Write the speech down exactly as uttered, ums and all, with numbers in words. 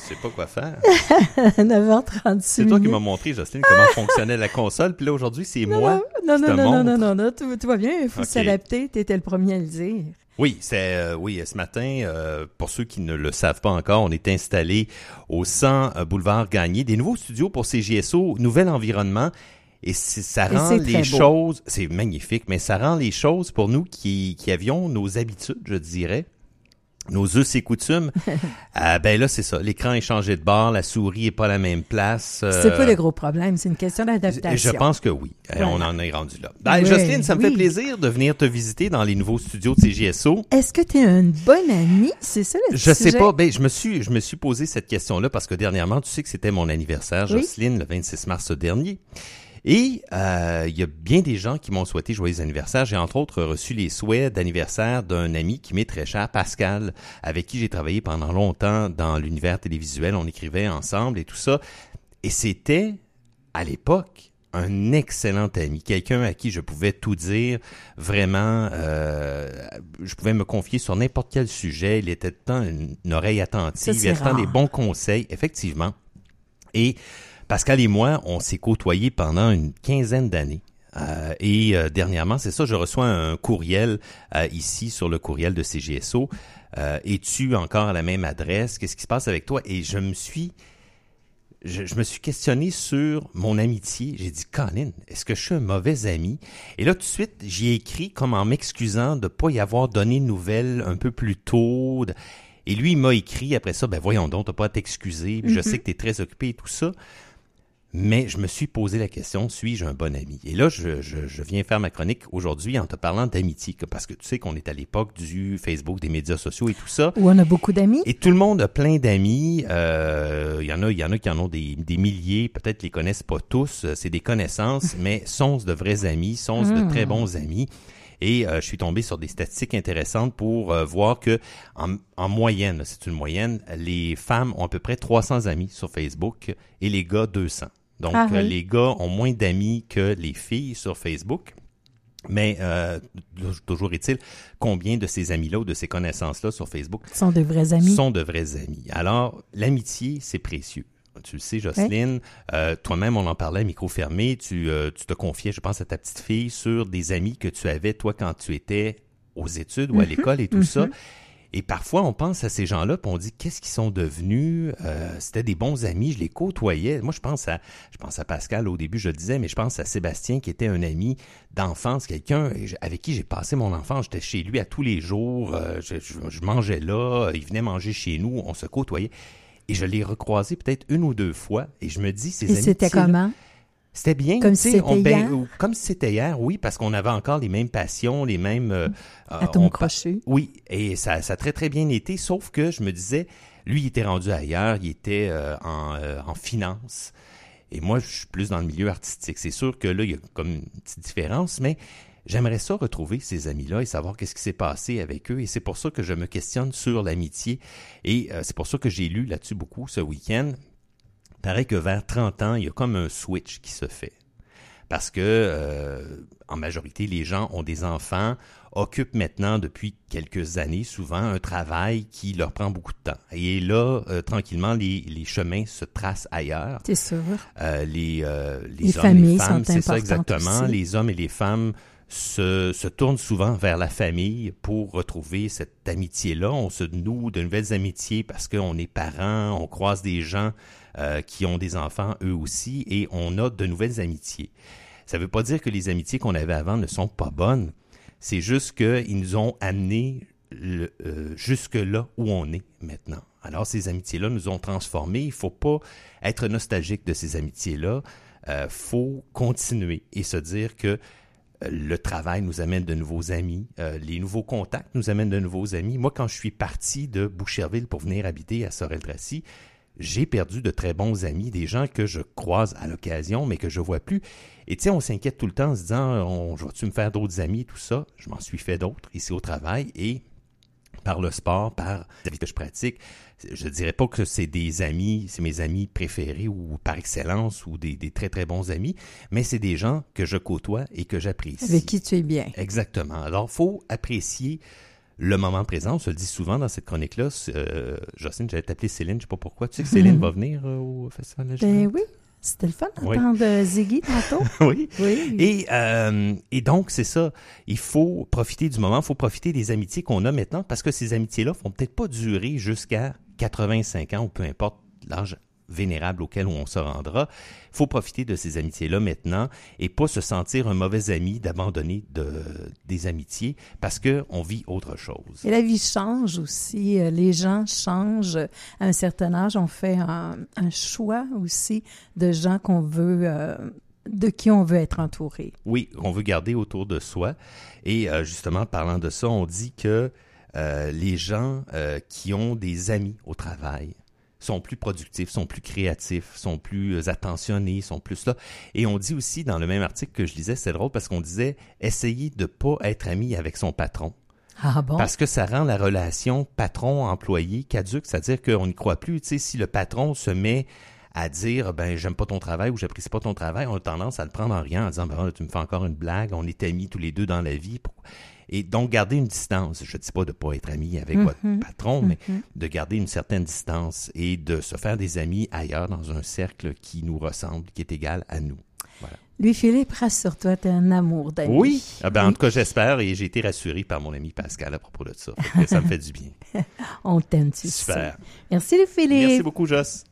sais pas quoi faire. neuf heures trente-six C'est toi qui m'as montré, Jocelyne, comment fonctionnait la console. Puis là, aujourd'hui, c'est non, moi non, qui non, te non, montre. non, non, non, non, tout, tout va bien. Il faut Okay. s'adapter. Tu étais le premier à le dire. Oui, c'est euh, oui, ce matin, euh, pour ceux qui ne le savent pas encore, on est installé au cent Boulevard Gagné, des nouveaux studios pour C J S O, nouvel environnement, et c'est, ça Et rend c'est les très beau. choses, c'est magnifique, mais ça rend les choses pour nous qui, qui avions nos habitudes, je dirais, nos us et coutumes. euh, ben là, c'est ça, l'écran est changé de bord, la souris est pas à la même place. Euh, C'est pas le gros problème, c'est une question d'adaptation. Je pense que oui. Voilà. On en est rendu là. Ben, Oui, Jocelyne, ça me oui. fait plaisir de venir te visiter dans les nouveaux studios de C J S O. Est-ce que tu es une bonne amie? C'est ça le Je sujet? sais pas. Ben, je me suis, je me suis posé cette question-là parce que dernièrement, tu sais que c'était mon anniversaire, Oui. Jocelyne, le vingt-six mars dernier. Et euh, il y a bien des gens qui m'ont souhaité joyeux anniversaire. J'ai entre autres reçu les souhaits d'anniversaire d'un ami qui m'est très cher, Pascal, avec qui j'ai travaillé pendant longtemps dans l'univers télévisuel. On écrivait ensemble et tout ça. Et c'était, à l'époque, un excellent ami, quelqu'un à qui je pouvais tout dire, vraiment, euh, je pouvais me confier sur n'importe quel sujet. Il était tant une, une oreille attentive, Ça, il avait tant rare. des bons conseils, effectivement. Et Pascal et moi, on s'est côtoyés pendant une quinzaine d'années. Euh, et euh, dernièrement, c'est ça, je reçois un courriel euh, ici sur le courriel de C G S O. Euh, es-tu encore à la même adresse? Qu'est-ce qui se passe avec toi? Et je me suis, je, je me suis questionné sur mon amitié. J'ai dit, Colin, est-ce que je suis un mauvais ami? Et là, tout de suite, j'y ai écrit comme en m'excusant de ne pas y avoir donné de nouvelles un peu plus tôt. Et lui, il m'a écrit après ça, ben voyons donc, t'as pas à t'excuser. Puis je Mhm. sais que tu es très occupé et tout ça. Mais je me suis posé la question, suis-je un bon ami? Et là, je, je, je viens faire ma chronique aujourd'hui en te parlant d'amitié, parce que tu sais qu'on est à l'époque du Facebook, des médias sociaux et tout ça. Où on a beaucoup d'amis. Et tout le monde a plein d'amis. Euh, il y en a, il y en a qui en ont des, des milliers. Peut-être les connaissent pas tous. C'est des connaissances, mais sont-ce de vrais amis? Sont-ce de très bons amis? Et euh, je suis tombé sur des statistiques intéressantes pour euh, voir que en, en moyenne, c'est une moyenne, les femmes ont à peu près trois cents amis sur Facebook et les gars deux cents. Donc, Ah oui. euh, les gars ont moins d'amis que les filles sur Facebook. Mais euh, toujours est-il, combien de ces amis-là ou de ces connaissances-là sur Facebook Ce sont de vrais amis. sont de vrais amis? Alors, l'amitié, c'est précieux. Tu le sais, Jocelyne, euh, toi-même, on en parlait à micro fermé, tu, euh, tu te confiais, je pense, à ta petite fille sur des amis que tu avais, toi, quand tu étais aux études ou à Mhm, l'école et tout mhm. ça. Et parfois, on pense à ces gens-là, puis on dit, qu'est-ce qu'ils sont devenus? Euh, c'était des bons amis, je les côtoyais. Moi, je pense à je pense à Pascal, au début, je le disais, mais je pense à Sébastien, qui était un ami d'enfance, quelqu'un avec qui j'ai passé mon enfance. J'étais chez lui à tous les jours, euh, je, je, je mangeais là, il venait manger chez nous, on se côtoyait. Et je l'ai recroisé peut-être une ou deux fois, et je me dis, ces Et c'était amitiés-là, comment? c'était bien. Comme tu si sais, on- c'était ben, hier? ou- Comme si c'était hier, oui, parce qu'on avait encore les mêmes passions, les mêmes... euh, euh, Atomes on- crochus. Oui, et ça, ça a très, très bien été, sauf que je me disais, lui, il était rendu ailleurs, il était euh, en, euh, en finance, et moi, je suis plus dans le milieu artistique. C'est sûr que là, il y a comme une petite différence, mais j'aimerais ça retrouver ces amis-là et savoir qu'est-ce qui s'est passé avec eux, et c'est pour ça que je me questionne sur l'amitié, et euh, c'est pour ça que j'ai lu là-dessus beaucoup ce week-end. Il paraît que vers trente ans, il y a comme un switch qui se fait. Parce que, euh, en majorité, les gens ont des enfants, occupent maintenant, depuis quelques années, souvent un travail qui leur prend beaucoup de temps. Et là, euh, tranquillement, les, les chemins se tracent ailleurs. C'est sûr. Euh, les, euh, les, Les hommes, familles les femmes, sont c'est ça importantes exactement. aussi. Les hommes et les femmes se, se tournent souvent vers la famille pour retrouver cette amitié-là. On se noue de nouvelles amitiés parce qu'on est parents, on croise des gens euh, qui ont des enfants eux aussi, et on a de nouvelles amitiés. Ça ne veut pas dire que les amitiés qu'on avait avant ne sont pas bonnes. C'est juste qu'ils nous ont amenés le, euh, jusque-là où on est maintenant. Alors, ces amitiés-là nous ont transformés. Il ne faut pas être nostalgique de ces amitiés-là. Il euh, faut continuer et se dire que euh, le travail nous amène de nouveaux amis. Euh, les nouveaux contacts nous amènent de nouveaux amis. Moi, quand je suis parti de Boucherville pour venir habiter à Sorel-Tracy, j'ai perdu de très bons amis, des gens que je croise à l'occasion, mais que je vois plus. Et tu sais, on s'inquiète tout le temps en se disant, on, je vais-tu me faire d'autres amis, tout ça? Je m'en suis fait d'autres ici au travail, et par le sport, par la vie que je pratique, je dirais pas que c'est des amis, c'est mes amis préférés ou par excellence ou des, des très très bons amis, mais c'est des gens que je côtoie et que j'apprécie. Avec qui tu es bien. Exactement. Alors, il faut apprécier le moment présent, on se le dit souvent dans cette chronique-là. Euh, Jocelyne, j'allais t'appeler Céline, je ne sais pas pourquoi. Tu sais que Céline va venir euh, au Festival de la Ben Jument? oui, c'était le fun Oui. d'entendre euh, Ziggy tantôt. Oui. Oui. Et, euh, et donc, c'est ça. Il faut profiter du moment, il faut profiter des amitiés qu'on a maintenant parce que ces amitiés-là ne vont peut-être pas durer jusqu'à quatre-vingt-cinq ans ou peu importe l'âge vénérable auquel on se rendra. Il faut profiter de ces amitiés-là maintenant et pas se sentir un mauvais ami d'abandonner de, des amitiés parce qu'on vit autre chose. Et la vie change aussi. Euh, Les gens changent. À un certain âge, on fait un, un choix aussi de gens qu'on veut, euh, de qui on veut être entouré. Oui, on veut garder autour de soi. Et euh, justement, parlant de ça, on dit que euh, les gens euh, qui ont des amis au travail sont plus productifs, sont plus créatifs, sont plus attentionnés, sont plus là. Et on dit aussi dans le même article que je lisais, c'est drôle parce qu'on disait essayer de pas être ami avec son patron. Ah bon? Parce que ça rend la relation patron-employé caduque, c'est-à-dire qu'on n'y croit plus. Tu sais, si le patron se met à dire ben j'aime pas ton travail ou j'apprécie pas ton travail, on a tendance à le prendre en riant en disant ben là, tu me fais encore une blague, on est amis tous les deux dans la vie. Pourquoi? Et donc, garder une distance. Je ne dis pas de ne pas être ami avec mm-hmm. votre patron, mais mm-hmm. de garder une certaine distance et de se faire des amis ailleurs dans un cercle qui nous ressemble, qui est égal à nous. Voilà. Louis-Philippe, rassure-toi, t'es un amour d'amis. Oui, ah ben, oui. En tout cas, j'espère et j'ai été rassuré par mon ami Pascal à propos de ça. Ça me fait du bien. On t'aime, tu sais. Super. Merci Louis-Philippe. Merci beaucoup, Joss.